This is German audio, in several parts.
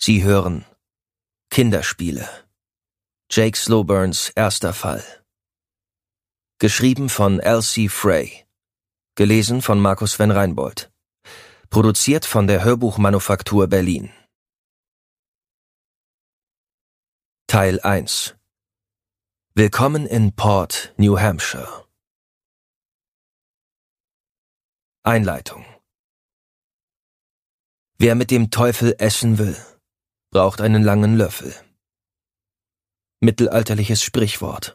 Sie hören Kinderspiele. Jake Slowburns erster Fall. Geschrieben von Elsie Frey. Gelesen von Markus Sven Reinbold. Produziert von der Hörbuchmanufaktur Berlin. Teil 1. Willkommen in Port, New Hampshire. Einleitung. Wer mit dem Teufel essen will, braucht einen langen Löffel. Mittelalterliches Sprichwort.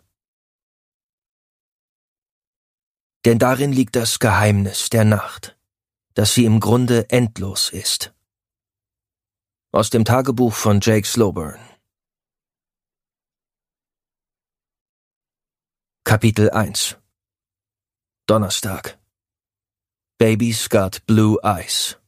Denn darin liegt das Geheimnis der Nacht, dass sie im Grunde endlos ist. Aus dem Tagebuch von Jake Slowburn. Kapitel 1. Donnerstag. Baby's got blue eyes.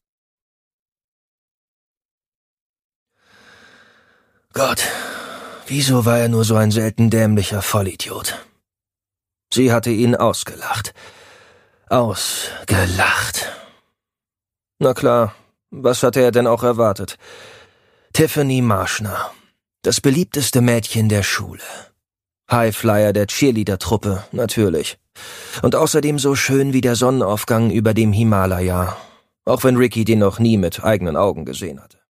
Gott, wieso war er nur so ein selten dämlicher Vollidiot? Sie hatte ihn ausgelacht. Ausgelacht. Na klar, was hatte er denn auch erwartet? Tiffany Marshner, das beliebteste Mädchen der Schule. Highflyer der Cheerleader-Truppe, natürlich. Und außerdem so schön wie der Sonnenaufgang über dem Himalaya, auch wenn Ricky den noch nie mit eigenen Augen gesehen hatte.